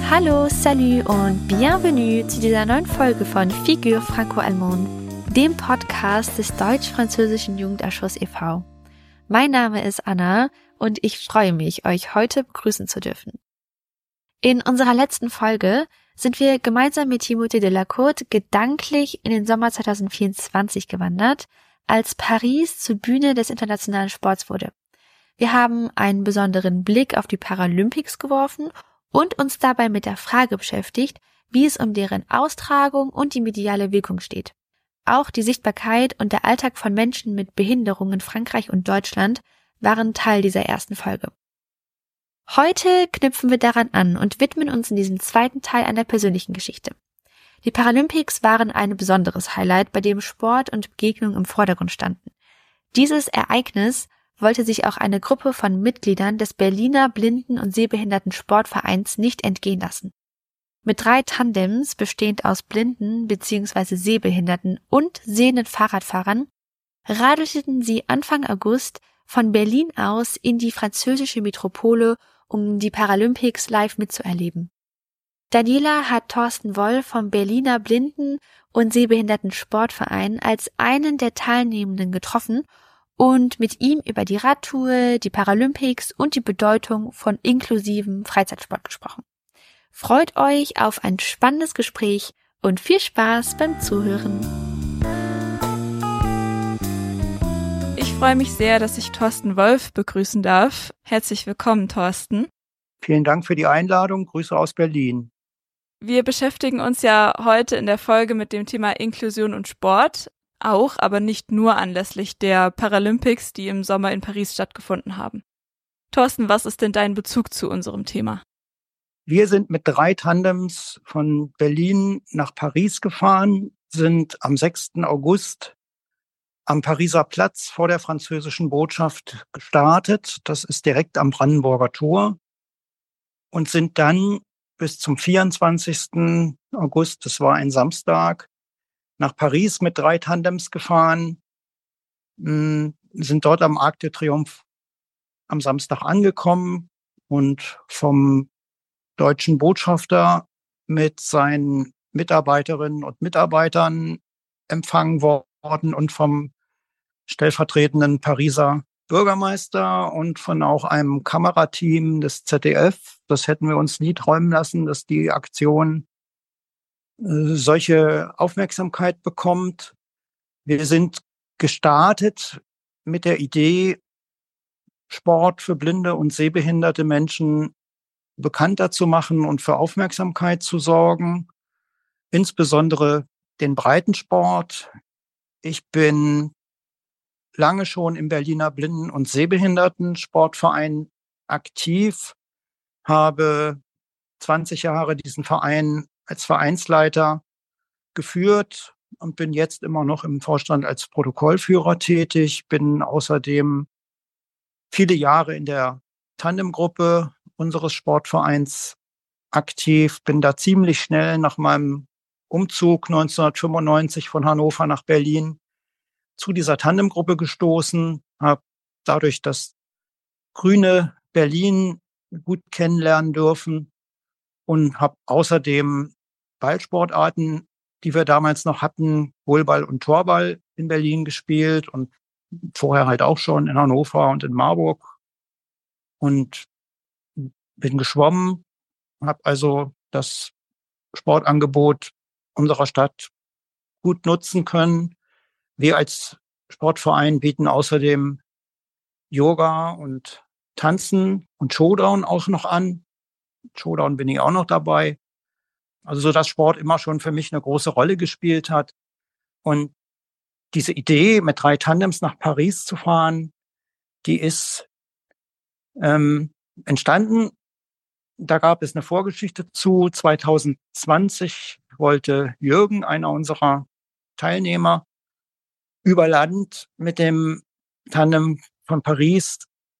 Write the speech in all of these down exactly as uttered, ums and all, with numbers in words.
Hallo, salut und bienvenue zu dieser neuen Folge von Figure Franco-Allemande, dem Podcast des Deutsch-Französischen Jugendausschuss e V Mein Name ist Anna und ich freue mich, euch heute begrüßen zu dürfen. In unserer letzten Folge sind wir gemeinsam mit Timothée Delacote gedanklich in den Sommer zwanzig vierundzwanzig gewandert, als Paris zur Bühne des internationalen Sports wurde. Wir haben einen besonderen Blick auf die Paralympics geworfen und uns dabei mit der Frage beschäftigt, wie es um deren Austragung und die mediale Wirkung steht. Auch die Sichtbarkeit und der Alltag von Menschen mit Behinderung in Frankreich und Deutschland waren Teil dieser ersten Folge. Heute knüpfen wir daran an und widmen uns in diesem zweiten Teil einer persönlichen Geschichte. Die Paralympics waren ein besonderes Highlight, bei dem Sport und Begegnung im Vordergrund standen. Dieses Ereignis wollte sich auch eine Gruppe von Mitgliedern des Berliner Blinden- und Sehbehinderten-Sportvereins nicht entgehen lassen. Mit drei Tandems, bestehend aus Blinden bzw. Sehbehinderten und sehenden Fahrradfahrern, radelten sie Anfang August von Berlin aus in die französische Metropole, um die Paralympics live mitzuerleben. Daniela hat Thorsten Wolf vom Berliner Blinden- und Sehbehinderten-Sportverein als einen der Teilnehmenden getroffen und mit ihm über die Radtour, die Paralympics und die Bedeutung von inklusivem Freizeitsport gesprochen. Freut euch auf ein spannendes Gespräch und viel Spaß beim Zuhören. Ich freue mich sehr, dass ich Thorsten Wolf begrüßen darf. Herzlich willkommen, Thorsten. Vielen Dank für die Einladung. Grüße aus Berlin. Wir beschäftigen uns ja heute in der Folge mit dem Thema Inklusion und Sport. Auch, aber nicht nur anlässlich der Paralympics, die im Sommer in Paris stattgefunden haben. Thorsten, was ist denn dein Bezug zu unserem Thema? Wir sind mit drei Tandems von Berlin nach Paris gefahren, sind am sechsten August am Pariser Platz vor der französischen Botschaft gestartet. Das ist direkt am Brandenburger Tor. Und sind dann bis zum vierundzwanzigsten August, das war ein Samstag, nach Paris mit drei Tandems gefahren, sind dort am Arc de Triomphe am Samstag angekommen und vom deutschen Botschafter mit seinen Mitarbeiterinnen und Mitarbeitern empfangen worden und vom stellvertretenden Pariser Bürgermeister und von auch einem Kamerateam des Z D F. Das hätten wir uns nie träumen lassen, dass die Aktion solche Aufmerksamkeit bekommt. Wir sind gestartet mit der Idee, Sport für blinde und sehbehinderte Menschen bekannter zu machen und für Aufmerksamkeit zu sorgen, insbesondere den Breitensport. Ich bin lange schon im Berliner Blinden- und Sehbehinderten-Sportverein aktiv, habe zwanzig Jahre diesen Verein als Vereinsleiter geführt und bin jetzt immer noch im Vorstand als Protokollführer tätig, bin außerdem viele Jahre in der Tandemgruppe unseres Sportvereins aktiv, bin da ziemlich schnell nach meinem Umzug neunzehnhundertfünfundneunzig von Hannover nach Berlin zu dieser Tandemgruppe gestoßen, habe dadurch das grüne Berlin gut kennenlernen dürfen und habe außerdem Ballsportarten, die wir damals noch hatten, Volleyball und Torball in Berlin gespielt und vorher halt auch schon in Hannover und in Marburg und bin geschwommen, habe also das Sportangebot unserer Stadt gut nutzen können. Wir als Sportverein bieten außerdem Yoga und Tanzen und Showdown auch noch an. Showdown bin ich auch noch dabei. Also so, dass Sport immer schon für mich eine große Rolle gespielt hat. Und diese Idee, mit drei Tandems nach Paris zu fahren, die ist ähm, entstanden. Da gab es eine Vorgeschichte zu. zwanzig zwanzig wollte Jürgen, einer unserer Teilnehmer, über Land mit dem Tandem von Paris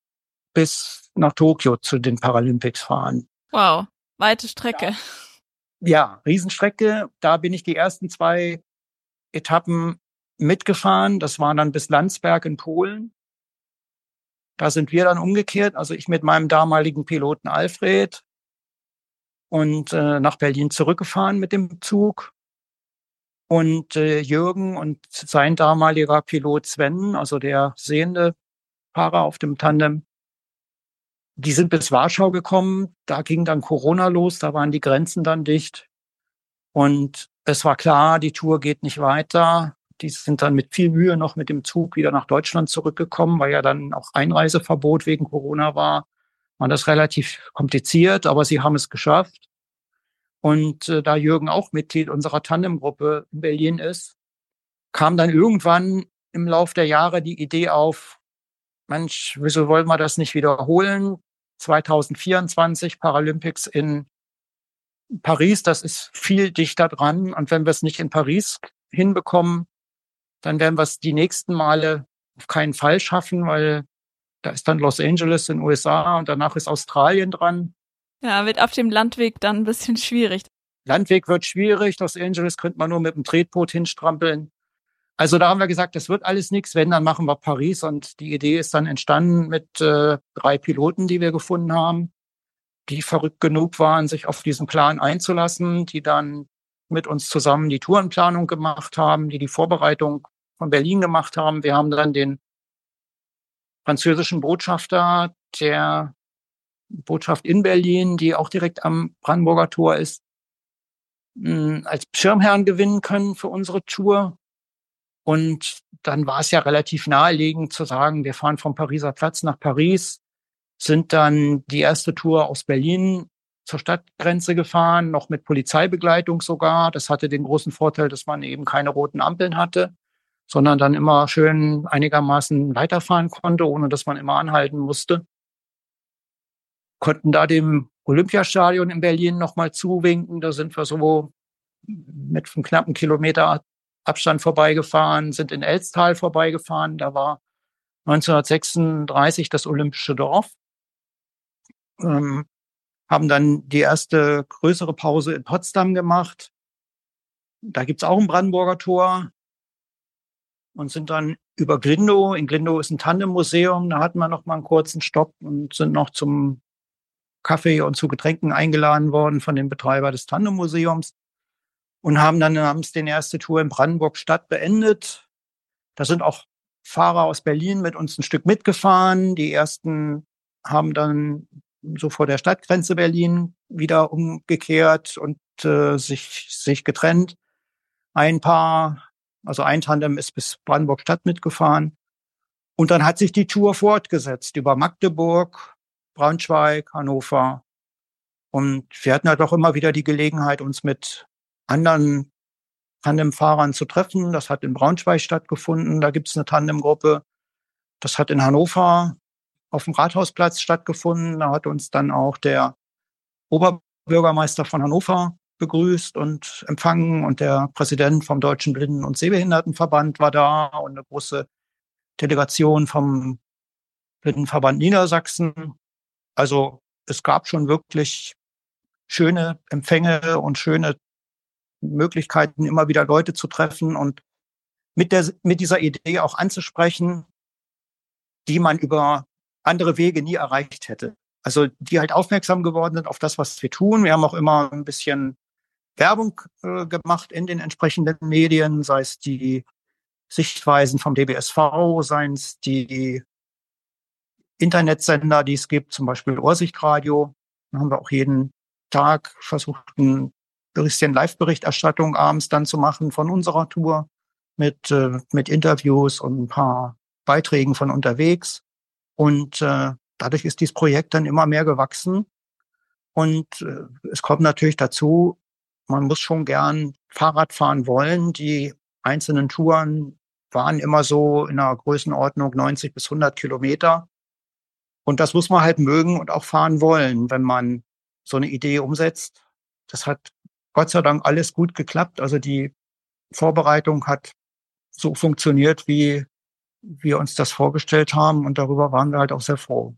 bis nach Tokio zu den Paralympics fahren. Wow, weite Strecke. Ja. Ja, Riesenstrecke. Da bin ich die ersten zwei Etappen mitgefahren. Das waren dann bis Landsberg in Polen. Da sind wir dann umgekehrt, also ich mit meinem damaligen Piloten Alfred, und äh, nach Berlin zurückgefahren mit dem Zug. Und äh, Jürgen und sein damaliger Pilot Sven, also der sehende Fahrer auf dem Tandem, die sind bis Warschau gekommen. Da ging dann Corona los, da waren die Grenzen dann dicht. Und es war klar, die Tour geht nicht weiter. Die sind dann mit viel Mühe noch mit dem Zug wieder nach Deutschland zurückgekommen, weil ja dann auch Einreiseverbot wegen Corona war. War das relativ kompliziert, aber sie haben es geschafft. Und äh, da Jürgen auch Mitglied unserer Tandemgruppe in Berlin ist, kam dann irgendwann im Lauf der Jahre die Idee auf, Mensch, wieso wollen wir das nicht wiederholen? zwanzig vierundzwanzig Paralympics in Paris, das ist viel dichter dran. Und wenn wir es nicht in Paris hinbekommen, dann werden wir es die nächsten Male auf keinen Fall schaffen, weil da ist dann Los Angeles in den U S A und danach ist Australien dran. Ja, wird auf dem Landweg dann ein bisschen schwierig. Landweg wird schwierig. Los Angeles könnte man nur mit dem Tretboot hinstrampeln. Also da haben wir gesagt, das wird alles nichts. Wenn, dann machen wir Paris. Und die Idee ist dann entstanden mit äh, drei Piloten, die wir gefunden haben, die verrückt genug waren, sich auf diesen Plan einzulassen, die dann mit uns zusammen die Tourenplanung gemacht haben, die die Vorbereitung von Berlin gemacht haben. Wir haben dann den französischen Botschafter der Botschaft in Berlin, die auch direkt am Brandenburger Tor ist, als Schirmherrn gewinnen können für unsere Tour. Und dann war es ja relativ naheliegend zu sagen, wir fahren vom Pariser Platz nach Paris, sind dann die erste Tour aus Berlin zur Stadtgrenze gefahren, noch mit Polizeibegleitung sogar. Das hatte den großen Vorteil, dass man eben keine roten Ampeln hatte, sondern dann immer schön einigermaßen weiterfahren konnte, ohne dass man immer anhalten musste. Konnten da dem Olympiastadion in Berlin nochmal zuwinken. Da sind wir so mit einem knappen Kilometer Abstand vorbeigefahren, sind in Elztal vorbeigefahren. Da war neunzehnhundertsechsunddreißig das Olympische Dorf. Ähm, haben dann die erste größere Pause in Potsdam gemacht. Da gibt's auch ein Brandenburger Tor. Und sind dann über Glindow. In Glindow ist ein Tandemmuseum. Da hatten wir noch mal einen kurzen Stopp und sind noch zum Kaffee und zu Getränken eingeladen worden von dem Betreiber des Tandemmuseums und haben dann abends die erste Tour in Brandenburg-Stadt beendet. Da sind auch Fahrer aus Berlin mit uns ein Stück mitgefahren. Die ersten haben dann so vor der Stadtgrenze Berlin wieder umgekehrt und äh, sich, sich getrennt. Ein Paar, also ein Tandem ist bis Brandenburg-Stadt mitgefahren. Und dann hat sich die Tour fortgesetzt über Magdeburg, Braunschweig, Hannover. Und wir hatten ja doch immer wieder die Gelegenheit, uns mit anderen Tandemfahrern zu treffen. Das hat in Braunschweig stattgefunden. Da gibt es eine Tandemgruppe. Das hat in Hannover auf dem Rathausplatz stattgefunden. Da hat uns dann auch der Oberbürgermeister von Hannover begrüßt und empfangen. Und der Präsident vom Deutschen Blinden- und Sehbehindertenverband war da und eine große Delegation vom Blindenverband Niedersachsen. Also es gab schon wirklich schöne Empfänge und schöne Möglichkeiten, immer wieder Leute zu treffen und mit der mit dieser Idee auch anzusprechen, die man über andere Wege nie erreicht hätte. Also die halt aufmerksam geworden sind auf das, was wir tun. Wir haben auch immer ein bisschen Werbung äh, gemacht in den entsprechenden Medien, sei es die Sichtweisen vom D B S V, seien es die Internetsender, die es gibt, zum Beispiel Ohrsichtradio. Da haben wir auch jeden Tag versucht, ein bisschen Live-Berichterstattung abends dann zu machen von unserer Tour mit, äh, mit Interviews und ein paar Beiträgen von unterwegs. Und äh, dadurch ist dieses Projekt dann immer mehr gewachsen. Und äh, es kommt natürlich dazu, man muss schon gern Fahrrad fahren wollen. Die einzelnen Touren waren immer so in einer Größenordnung neunzig bis hundert Kilometer. Und das muss man halt mögen und auch fahren wollen, wenn man so eine Idee umsetzt. Das hat Gott sei Dank alles gut geklappt. Also die Vorbereitung hat so funktioniert, wie wir uns das vorgestellt haben. Und darüber waren wir halt auch sehr froh.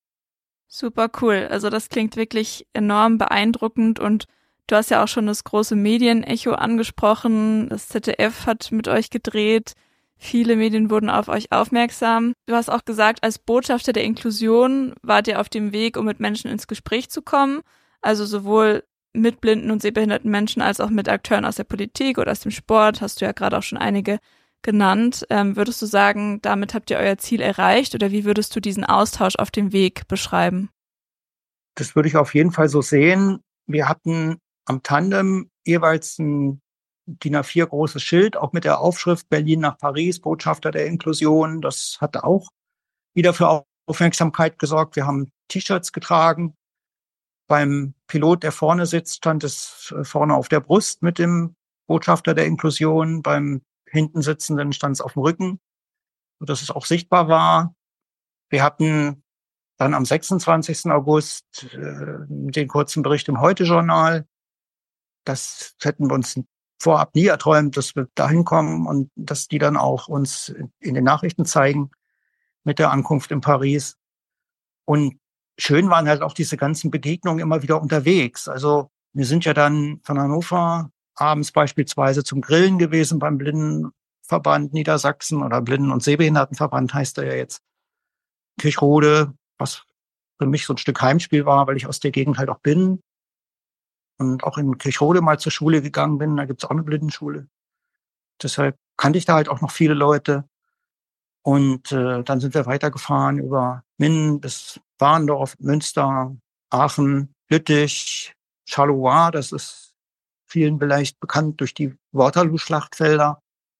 Super cool. Also das klingt wirklich enorm beeindruckend. Und du hast ja auch schon das große Medienecho angesprochen. Das Z D F hat mit euch gedreht. Viele Medien wurden auf euch aufmerksam. Du hast auch gesagt, als Botschafter der Inklusion wart ihr auf dem Weg, um mit Menschen ins Gespräch zu kommen. Also sowohl mit blinden und sehbehinderten Menschen als auch mit Akteuren aus der Politik oder aus dem Sport, hast du ja gerade auch schon einige genannt. Ähm, würdest du sagen, damit habt ihr euer Ziel erreicht oder wie würdest du diesen Austausch auf dem Weg beschreiben? Das würde ich auf jeden Fall so sehen. Wir hatten am Tandem jeweils ein D I N A vier großes Schild, auch mit der Aufschrift Berlin nach Paris, Botschafter der Inklusion. Das hat auch wieder für Aufmerksamkeit gesorgt. Wir haben T-Shirts getragen. Beim Pilot, der vorne sitzt, stand es vorne auf der Brust mit dem Botschafter der Inklusion. Beim hinten sitzenden stand es auf dem Rücken, sodass es auch sichtbar war. Wir hatten dann am sechsundzwanzigsten August äh, den kurzen Bericht im Heute-Journal. Das hätten wir uns vorab nie erträumt, dass wir dahin kommen und dass die dann auch uns in den Nachrichten zeigen mit der Ankunft in Paris. Und schön waren halt auch diese ganzen Begegnungen immer wieder unterwegs. Also wir sind ja dann von Hannover abends beispielsweise zum Grillen gewesen beim Blindenverband Niedersachsen oder Blinden- und Sehbehindertenverband heißt er ja jetzt. Kirchrode, was für mich so ein Stück Heimspiel war, weil ich aus der Gegend halt auch bin. Und auch in Kirchrode mal zur Schule gegangen bin, da gibt's auch eine Blindenschule. Deshalb kannte ich da halt auch noch viele Leute. Und äh, dann sind wir weitergefahren über Minden bis Warndorf, Münster, Aachen, Lüttich, Charleroi, das ist vielen vielleicht bekannt durch die Waterloo-Schlachtfelder.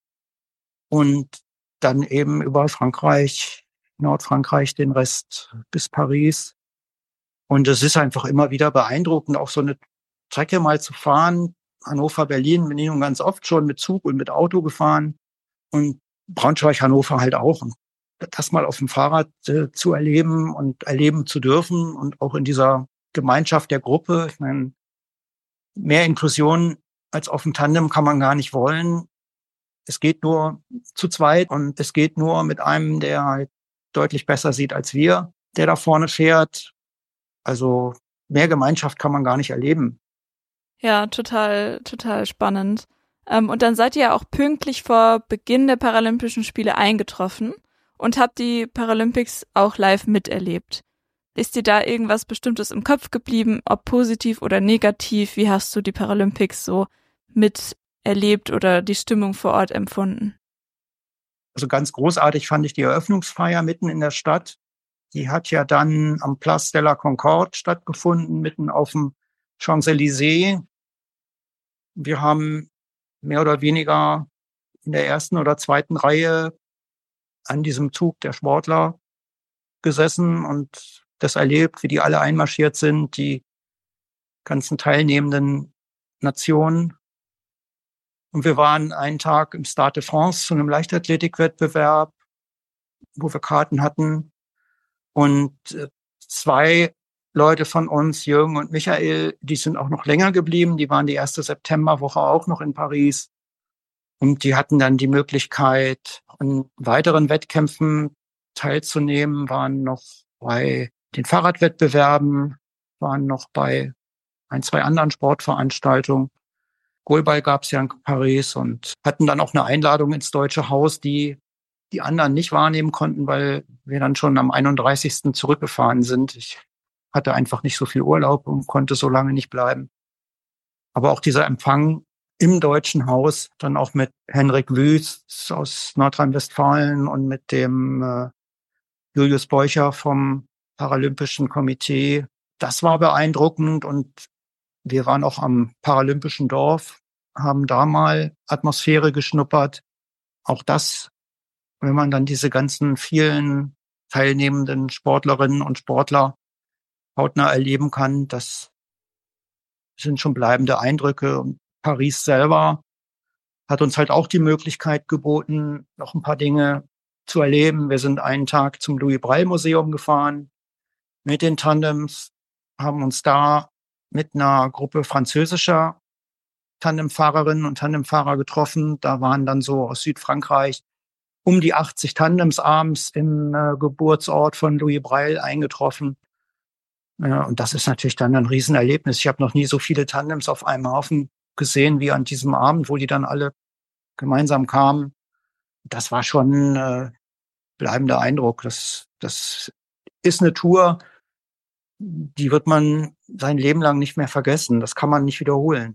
Und dann eben über Frankreich, Nordfrankreich, den Rest bis Paris. Und es ist einfach immer wieder beeindruckend, auch so eine Strecke mal zu fahren. Hannover, Berlin bin ich nun ganz oft schon mit Zug und mit Auto gefahren. Und Braunschweig, Hannover halt auch. Und das mal auf dem Fahrrad äh, zu erleben und erleben zu dürfen und auch in dieser Gemeinschaft der Gruppe. Ich meine, mehr Inklusion als auf dem Tandem kann man gar nicht wollen. Es geht nur zu zweit und es geht nur mit einem, der halt deutlich besser sieht als wir, der da vorne fährt. Also mehr Gemeinschaft kann man gar nicht erleben. Ja, total, total spannend. Ähm, und dann seid ihr ja auch pünktlich vor Beginn der Paralympischen Spiele eingetroffen und habt die Paralympics auch live miterlebt. Ist dir da irgendwas Bestimmtes im Kopf geblieben, ob positiv oder negativ? Wie hast du die Paralympics so miterlebt oder die Stimmung vor Ort empfunden? Also ganz großartig fand ich die Eröffnungsfeier mitten in der Stadt. Die hat ja dann am Place de la Concorde stattgefunden, mitten auf dem Champs-Élysées. Wir haben mehr oder weniger in der ersten oder zweiten Reihe an diesem Zug der Sportler gesessen und das erlebt, wie die alle einmarschiert sind, die ganzen teilnehmenden Nationen. Und wir waren einen Tag im Stade de France zu einem Leichtathletikwettbewerb, wo wir Karten hatten. Und zwei Leute von uns, Jürgen und Michael, die sind auch noch länger geblieben. Die waren die erste Septemberwoche auch noch in Paris. Und die hatten dann die Möglichkeit, an weiteren Wettkämpfen teilzunehmen, waren noch bei den Fahrradwettbewerben, waren noch bei ein, zwei anderen Sportveranstaltungen. Goalball gab es ja in Paris und hatten dann auch eine Einladung ins Deutsche Haus, die die anderen nicht wahrnehmen konnten, weil wir dann schon am einunddreißigsten zurückgefahren sind. Ich hatte einfach nicht so viel Urlaub und konnte so lange nicht bleiben. Aber auch dieser Empfang im Deutschen Haus, dann auch mit Henrik Wüst aus Nordrhein-Westfalen und mit dem äh, Julius Beucher vom Paralympischen Komitee, das war beeindruckend. Und wir waren auch am Paralympischen Dorf, haben da mal Atmosphäre geschnuppert. Auch das, wenn man dann diese ganzen vielen teilnehmenden Sportlerinnen und Sportler hautnah erleben kann, das sind schon bleibende Eindrücke. Und Paris selber hat uns halt auch die Möglichkeit geboten, noch ein paar Dinge zu erleben. Wir sind einen Tag zum Louis-Braille-Museum gefahren mit den Tandems, haben uns da mit einer Gruppe französischer Tandemfahrerinnen und Tandemfahrer getroffen. Da waren dann so aus Südfrankreich um die achtzig Tandems abends im äh, Geburtsort von Louis Braille eingetroffen. Ja, und das ist natürlich dann ein Riesenerlebnis. Ich habe noch nie so viele Tandems auf einem Haufen gesehen wie an diesem Abend, wo die dann alle gemeinsam kamen. Das war schon ein äh, bleibender Eindruck. Das, das ist eine Tour, die wird man sein Leben lang nicht mehr vergessen. Das kann man nicht wiederholen.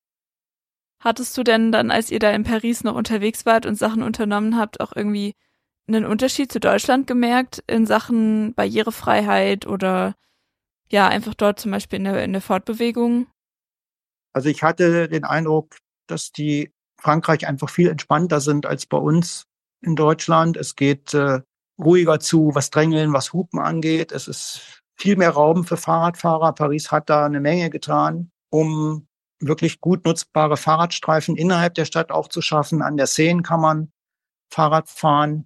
Hattest du denn dann, als ihr da in Paris noch unterwegs wart und Sachen unternommen habt, auch irgendwie einen Unterschied zu Deutschland gemerkt in Sachen Barrierefreiheit oder ja, einfach dort zum Beispiel in der, in der Fortbewegung? Also ich hatte den Eindruck, dass die Frankreich einfach viel entspannter sind als bei uns in Deutschland. Es geht äh, ruhiger zu, was Drängeln, was Hupen angeht. Es ist viel mehr Raum für Fahrradfahrer. Paris hat da eine Menge getan, um wirklich gut nutzbare Fahrradstreifen innerhalb der Stadt auch zu schaffen. An der Seine kann man Fahrrad fahren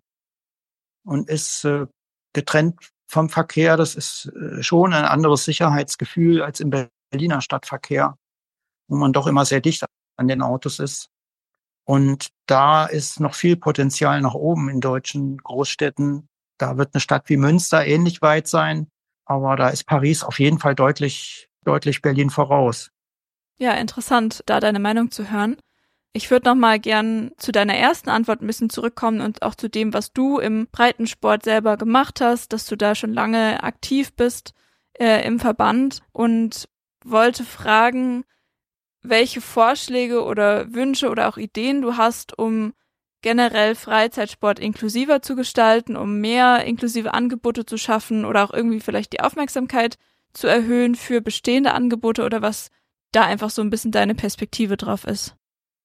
und ist äh, getrennt vom Verkehr. Das ist äh, schon ein anderes Sicherheitsgefühl als im Berliner Stadtverkehr, wo man doch immer sehr dicht an den Autos ist. Und da ist noch viel Potenzial nach oben in deutschen Großstädten. Da wird eine Stadt wie Münster ähnlich weit sein, aber da ist Paris auf jeden Fall deutlich, deutlich Berlin voraus. Ja, interessant, da deine Meinung zu hören. Ich würde noch mal gern zu deiner ersten Antwort ein bisschen zurückkommen und auch zu dem, was du im Breitensport selber gemacht hast, dass du da schon lange aktiv bist äh, im Verband und wollte fragen, welche Vorschläge oder Wünsche oder auch Ideen du hast, um generell Freizeitsport inklusiver zu gestalten, um mehr inklusive Angebote zu schaffen oder auch irgendwie vielleicht die Aufmerksamkeit zu erhöhen für bestehende Angebote oder was da einfach so ein bisschen deine Perspektive drauf ist.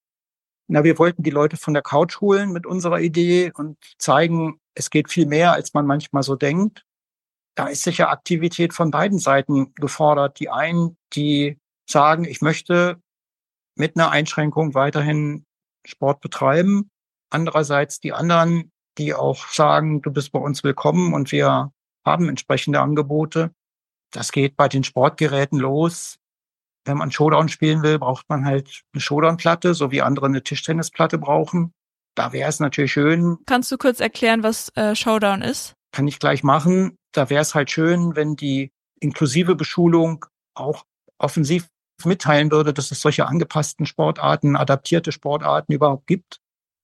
Na, wir wollten die Leute von der Couch holen mit unserer Idee und zeigen, es geht viel mehr, als man manchmal so denkt. Da ist sicher Aktivität von beiden Seiten gefordert. Die einen, die sagen, ich möchte mit einer Einschränkung weiterhin Sport betreiben. Andererseits die anderen, die auch sagen, du bist bei uns willkommen und wir haben entsprechende Angebote. Das geht bei den Sportgeräten los. Wenn man Showdown spielen will, braucht man halt eine Showdown-Platte, so wie andere eine Tischtennisplatte brauchen. Da wäre es natürlich schön. Kannst du kurz erklären, was äh, Showdown ist? Kann ich gleich machen. Da wäre es halt schön, wenn die inklusive Beschulung auch offensiv mitteilen würde, dass es solche angepassten Sportarten, adaptierte Sportarten überhaupt gibt.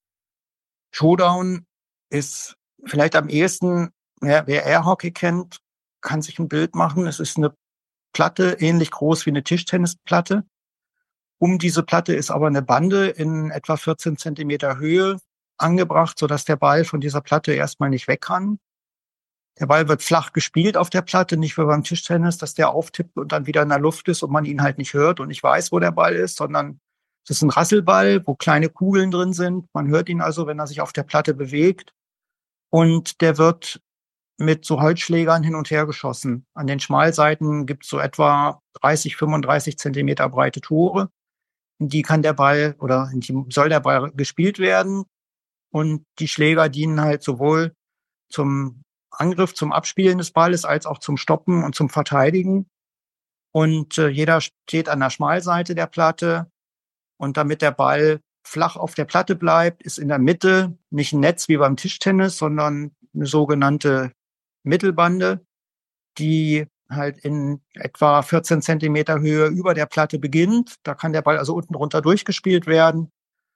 Showdown ist vielleicht am ehesten, ja, wer Airhockey kennt, kann sich ein Bild machen. Es ist eine Platte, ähnlich groß wie eine Tischtennisplatte. Um diese Platte ist aber eine Bande in etwa vierzehn Zentimeter Höhe angebracht, sodass der Ball von dieser Platte erstmal nicht weg kann. Der Ball wird flach gespielt auf der Platte, nicht wie beim Tischtennis, dass der auftippt und dann wieder in der Luft ist und man ihn halt nicht hört und nicht weiß, wo der Ball ist, sondern es ist ein Rasselball, wo kleine Kugeln drin sind. Man hört ihn also, wenn er sich auf der Platte bewegt. Und der wird mit so Holzschlägern hin und her geschossen. An den Schmalseiten gibt es so etwa dreißig, fünfunddreißig Zentimeter breite Tore. In die kann der Ball oder in die soll der Ball gespielt werden. Und die Schläger dienen halt sowohl zum Angriff, zum Abspielen des Balles, als auch zum Stoppen und zum Verteidigen. Und äh, jeder steht an der Schmalseite der Platte. Und damit der Ball flach auf der Platte bleibt, ist in der Mitte nicht ein Netz wie beim Tischtennis, sondern eine sogenannte Mittelbande, die halt in etwa vierzehn Zentimeter Höhe über der Platte beginnt. Da kann der Ball also unten drunter durchgespielt werden.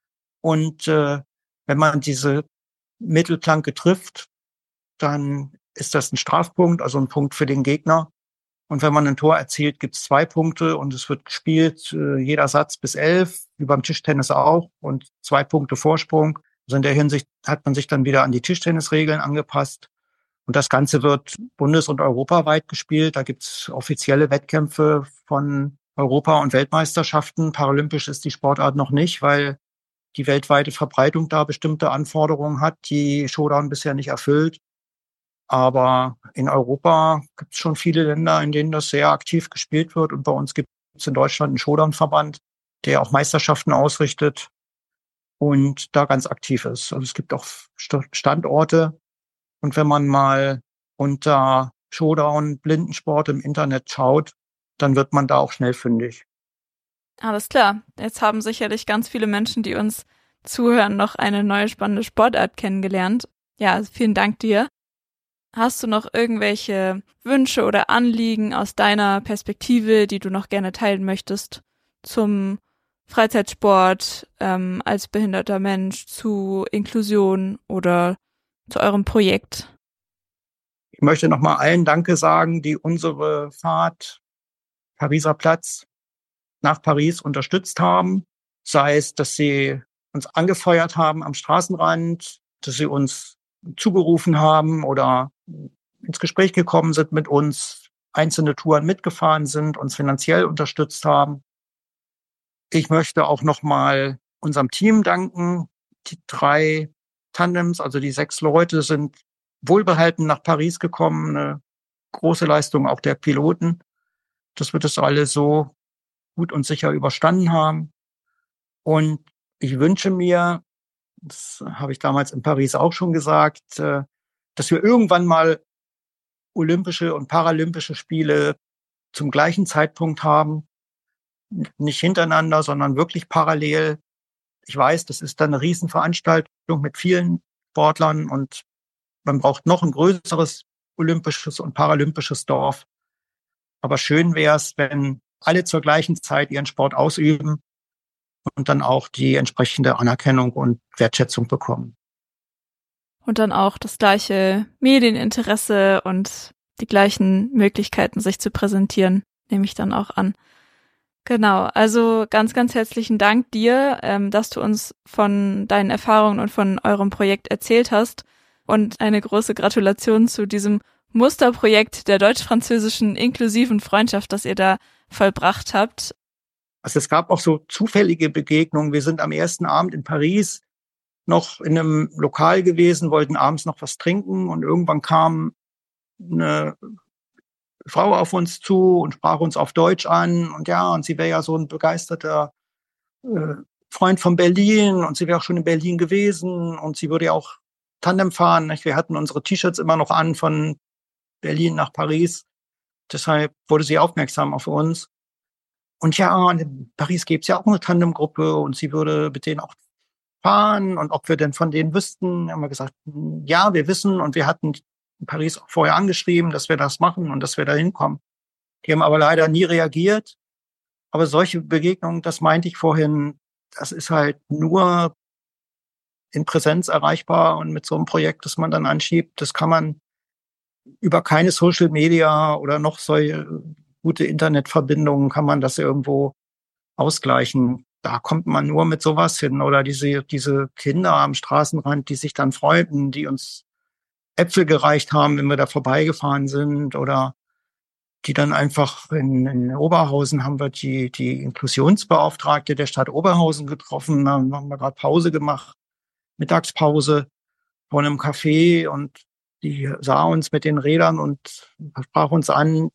Und äh, wenn man diese Mittelplanke trifft, dann ist das ein Strafpunkt, also ein Punkt für den Gegner. Und wenn man ein Tor erzielt, gibt es zwei Punkte und es wird gespielt, äh, jeder Satz bis elf, wie beim Tischtennis auch, und zwei Punkte Vorsprung. Also in der Hinsicht hat man sich dann wieder an die Tischtennisregeln angepasst. Und das Ganze wird bundes- und europaweit gespielt. Da gibt es offizielle Wettkämpfe von Europa- und Weltmeisterschaften. Paralympisch ist die Sportart noch nicht, weil die weltweite Verbreitung da bestimmte Anforderungen hat, die Showdown bisher nicht erfüllt. Aber in Europa gibt es schon viele Länder, in denen das sehr aktiv gespielt wird. Und bei uns gibt es in Deutschland einen Showdown-Verband, der auch Meisterschaften ausrichtet und da ganz aktiv ist. Also es gibt auch Standorte. Und wenn man mal unter Showdown Blindensport im Internet schaut, dann wird man da auch schnell fündig. Alles klar. Jetzt haben sicherlich ganz viele Menschen, die uns zuhören, noch eine neue spannende Sportart kennengelernt. Ja, also vielen Dank dir. Hast du noch irgendwelche Wünsche oder Anliegen aus deiner Perspektive, die du noch gerne teilen möchtest zum Freizeitsport ähm, als behinderter Mensch, zu Inklusion oder zu eurem Projekt? Ich möchte nochmal allen Danke sagen, die unsere Fahrt Pariser Platz nach Paris unterstützt haben. Sei es, dass sie uns angefeuert haben am Straßenrand, dass sie uns zugerufen haben oder ins Gespräch gekommen sind mit uns, einzelne Touren mitgefahren sind, uns finanziell unterstützt haben. Ich möchte auch nochmal unserem Team danken. Die drei Tandems, also die sechs Leute, sind wohlbehalten nach Paris gekommen. Eine große Leistung auch der Piloten, dass wir das alle so gut und sicher überstanden haben. Und ich wünsche mir, das habe ich damals in Paris auch schon gesagt, dass wir irgendwann mal Olympische und Paralympische Spiele zum gleichen Zeitpunkt haben. Nicht hintereinander, sondern wirklich parallel. Ich weiß, das ist dann eine Riesenveranstaltung mit vielen Sportlern und man braucht noch ein größeres olympisches und paralympisches Dorf. Aber schön wäre es, wenn alle zur gleichen Zeit ihren Sport ausüben und dann auch die entsprechende Anerkennung und Wertschätzung bekommen. Und dann auch das gleiche Medieninteresse und die gleichen Möglichkeiten, sich zu präsentieren, nehme ich dann auch an. Genau, also ganz, ganz herzlichen Dank dir, ähm, dass du uns von deinen Erfahrungen und von eurem Projekt erzählt hast und eine große Gratulation zu diesem Musterprojekt der deutsch-französischen inklusiven Freundschaft, das ihr da vollbracht habt. Also es gab auch so zufällige Begegnungen. Wir sind am ersten Abend in Paris noch in einem Lokal gewesen, wollten abends noch was trinken und irgendwann kam eine Frau auf uns zu und sprach uns auf Deutsch an und ja, und sie wäre ja so ein begeisterter äh, Freund von Berlin und sie wäre auch schon in Berlin gewesen und sie würde ja auch Tandem fahren. Nicht? Wir hatten unsere T-Shirts immer noch an von Berlin nach Paris. Deshalb wurde sie aufmerksam auf uns. Und ja, in Paris gäbe es ja auch eine Tandemgruppe und sie würde mit denen auch fahren und ob wir denn von denen wüssten. Haben wir gesagt, ja, wir wissen und wir hatten in Paris auch vorher angeschrieben, dass wir das machen und dass wir da hinkommen. Die haben aber leider nie reagiert. Aber solche Begegnungen, das meinte ich vorhin, das ist halt nur in Präsenz erreichbar und mit so einem Projekt, das man dann anschiebt, das kann man über keine Social Media oder noch solche gute Internetverbindungen kann man das irgendwo ausgleichen. Da kommt man nur mit sowas hin. Oder diese, diese Kinder am Straßenrand, die sich dann freuten, die uns Äpfel gereicht haben, wenn wir da vorbeigefahren sind. Oder die dann einfach in, in Oberhausen haben wir die, die Inklusionsbeauftragte der Stadt Oberhausen getroffen. Da haben wir gerade Pause gemacht, Mittagspause vor einem Café und die sah uns mit den Rädern und sprach uns an.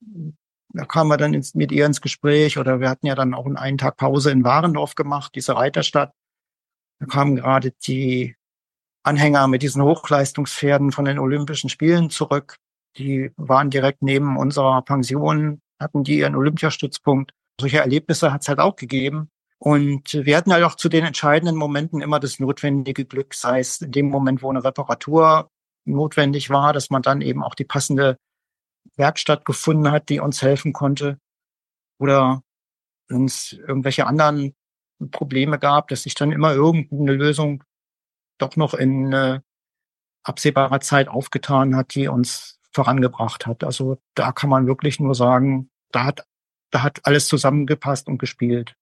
Da kamen wir dann ins, mit ihr ins Gespräch oder wir hatten ja dann auch einen Tag Pause in Warendorf gemacht, diese Reiterstadt. Da kamen gerade die Anhänger mit diesen Hochleistungspferden von den Olympischen Spielen zurück. Die waren direkt neben unserer Pension, hatten die ihren Olympiastützpunkt. Solche Erlebnisse hat es halt auch gegeben. Und wir hatten halt auch zu den entscheidenden Momenten immer das notwendige Glück, sei es in dem Moment, wo eine Reparatur notwendig war, dass man dann eben auch die passende Werkstatt gefunden hat, die uns helfen konnte. Oder wenn es irgendwelche anderen Probleme gab, dass sich dann immer irgendeine Lösung doch noch in äh, absehbarer Zeit aufgetan hat, die uns vorangebracht hat. Also da kann man wirklich nur sagen, da hat, da hat alles zusammengepasst und gespielt.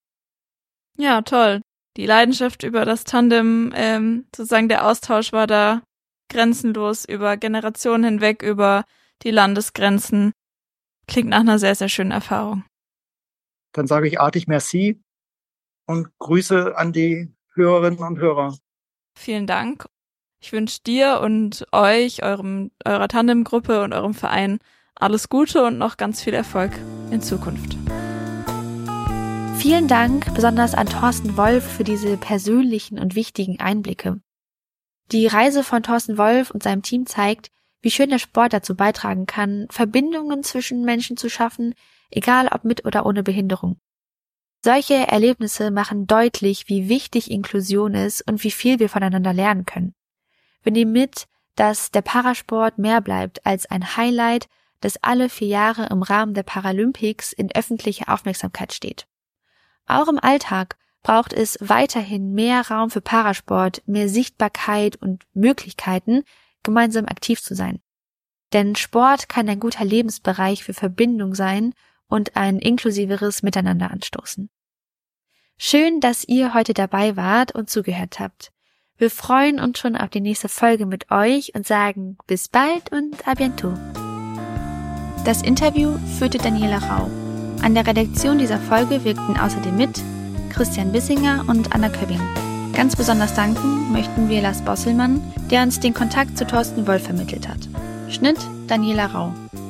Ja, toll. Die Leidenschaft über das Tandem, ähm, sozusagen der Austausch war da grenzenlos über Generationen hinweg, über die Landesgrenzen. Klingt nach einer sehr, sehr schönen Erfahrung. Dann sage ich artig merci und Grüße an die Hörerinnen und Hörer. Vielen Dank. Ich wünsche dir und euch, eurem, eurer Tandemgruppe und eurem Verein alles Gute und noch ganz viel Erfolg in Zukunft. Vielen Dank besonders an Thorsten Wolf für diese persönlichen und wichtigen Einblicke. Die Reise von Thorsten Wolf und seinem Team zeigt, wie schön der Sport dazu beitragen kann, Verbindungen zwischen Menschen zu schaffen, egal ob mit oder ohne Behinderung. Solche Erlebnisse machen deutlich, wie wichtig Inklusion ist und wie viel wir voneinander lernen können. Wir nehmen mit, dass der Parasport mehr bleibt als ein Highlight, das alle vier Jahre im Rahmen der Paralympics in öffentlicher Aufmerksamkeit steht. Auch im Alltag braucht es weiterhin mehr Raum für Parasport, mehr Sichtbarkeit und Möglichkeiten, gemeinsam aktiv zu sein. Denn Sport kann ein guter Lebensbereich für Verbindung sein und ein inklusiveres Miteinander anstoßen. Schön, dass ihr heute dabei wart und zugehört habt. Wir freuen uns schon auf die nächste Folge mit euch und sagen bis bald und à bientôt. Das Interview führte Daniela Rau. An der Redaktion dieser Folge wirkten außerdem mit Christian Bissinger und Anna Köbbing. Ganz besonders danken möchten wir Lars Bosselmann, der uns den Kontakt zu Thorsten Wolf vermittelt hat. Schnitt Daniela Rau.